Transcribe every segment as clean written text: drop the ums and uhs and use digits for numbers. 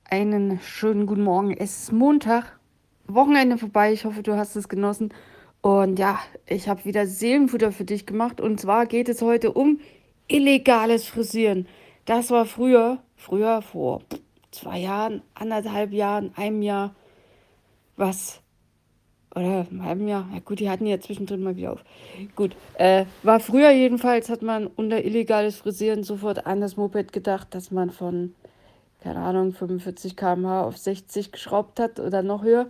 Einen schönen guten Morgen. Es ist Montag, Wochenende vorbei. Ich hoffe, du hast es genossen. Und ja, ich habe wieder Seelenfutter für dich gemacht. Und zwar geht es heute um illegales Frisieren. Das war früher vor 2 Jahren, 1,5 Jahren, einem Jahr, was, oder einem halben Jahr. Ja gut, die hatten ja zwischendrin mal wieder auf. Gut, war früher jedenfalls, hat man unter illegales Frisieren sofort an das Moped gedacht, dass man von keine Ahnung, 45 km/h auf 60 geschraubt hat oder noch höher.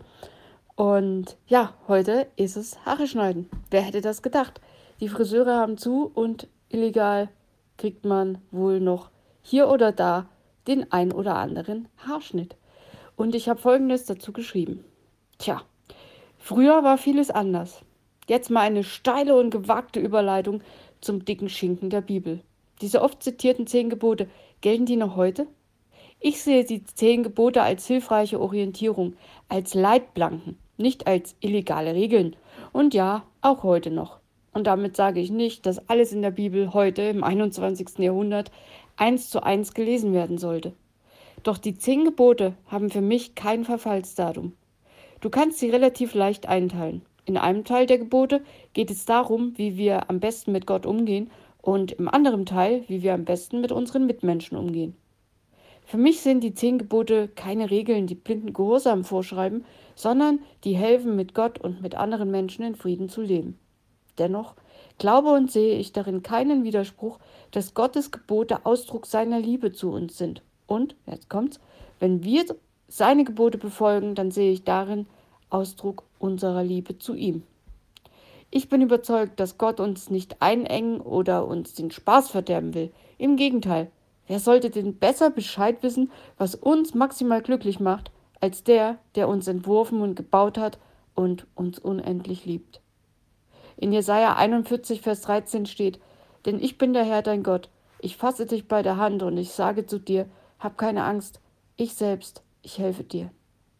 Und ja, heute ist es Haare schneiden. Wer hätte das gedacht? Die Friseure haben zu und illegal kriegt man wohl noch hier oder da den ein oder anderen Haarschnitt. Und ich habe Folgendes dazu geschrieben. Tja, früher war vieles anders. Jetzt mal eine steile und gewagte Überleitung zum dicken Schinken der Bibel. Diese oft zitierten 10 Gebote, gelten die noch heute? Ich sehe die 10 Gebote als hilfreiche Orientierung, als Leitplanken, nicht als illegale Regeln. Und ja, auch heute noch. Und damit sage ich nicht, dass alles in der Bibel heute im 21. Jahrhundert 1:1 gelesen werden sollte. Doch die 10 Gebote haben für mich kein Verfallsdatum. Du kannst sie relativ leicht einteilen. In einem Teil der Gebote geht es darum, wie wir am besten mit Gott umgehen, und im anderen Teil, wie wir am besten mit unseren Mitmenschen umgehen. Für mich sind die 10 Gebote keine Regeln, die blinden Gehorsam vorschreiben, sondern die helfen, mit Gott und mit anderen Menschen in Frieden zu leben. Dennoch glaube und sehe ich darin keinen Widerspruch, dass Gottes Gebote Ausdruck seiner Liebe zu uns sind. Und, jetzt kommt's, wenn wir seine Gebote befolgen, dann sehe ich darin Ausdruck unserer Liebe zu ihm. Ich bin überzeugt, dass Gott uns nicht einengen oder uns den Spaß verderben will. Im Gegenteil, wer sollte denn besser Bescheid wissen, was uns maximal glücklich macht, als der uns entworfen und gebaut hat und uns unendlich liebt. In Jesaja 41, Vers 13 steht: Denn ich bin der Herr dein Gott, ich fasse dich bei der Hand und ich sage zu dir, hab keine Angst, ich selbst, ich helfe dir.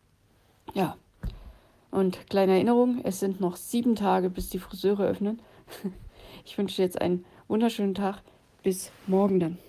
Ja, und kleine Erinnerung, es sind noch 7 Tage, bis die Friseure öffnen. Ich wünsche dir jetzt einen wunderschönen Tag. Bis morgen dann.